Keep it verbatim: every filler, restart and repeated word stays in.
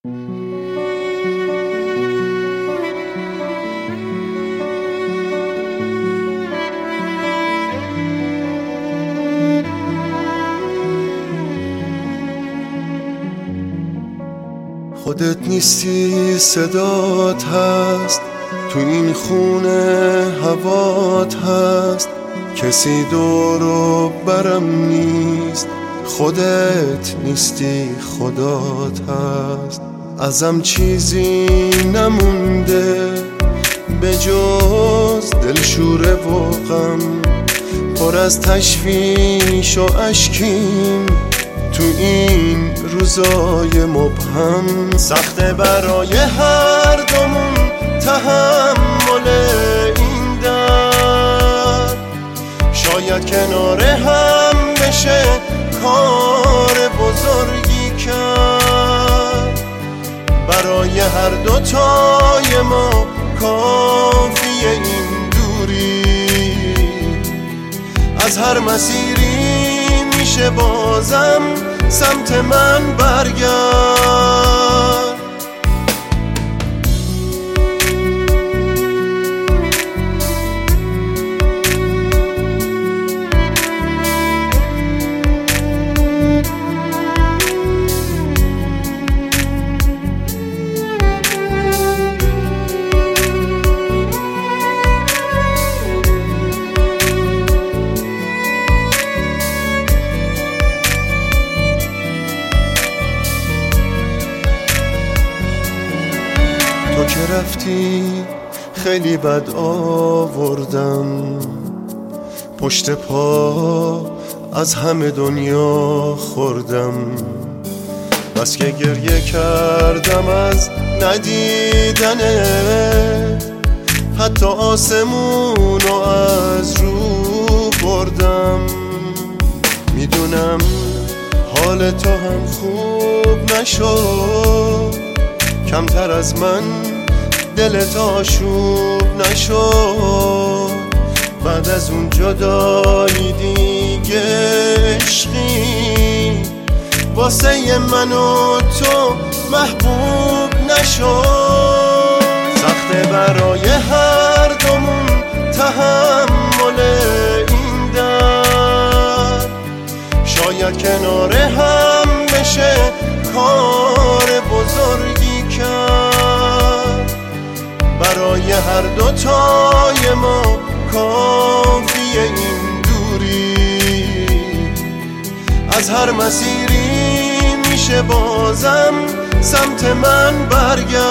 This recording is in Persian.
خودت نیستی صدات هست، تو این خونه هوات هست، کسی دور و برم نیست، خودت نیستی خدات هست. ازم چیزی نمونده به جز دلشوره و غم، پر از تشویش و اشکیم تو این روزای مبهم. سخته برای هر دومون تحمل این درد، شاید کنار هم بشه کار بزرگی کرد. برای هر دوتای ما کافیه این دوری، از هر مسیری میشه بازم سمت من برگرد. تو که رفتی خیلی بد آوردم، پشت پا از همه دنیا خوردم. بس که گریه کردم از ندیدنه، حتی آسمون رو از رو بردم. میدونم حال تو هم خوب نشد، کمتر از من دلت آشوب نشد. بعد از اون جدایی دیگه عشقی واسه من و تو محبوب نشد. سخته برای هر دومون تحمل این درد، شاید کنار هم بشه کار بزرگی کرد. برای هر دوتای ما کافیه این دوری، از هر مسیری میشه بازم سمت من برگرد.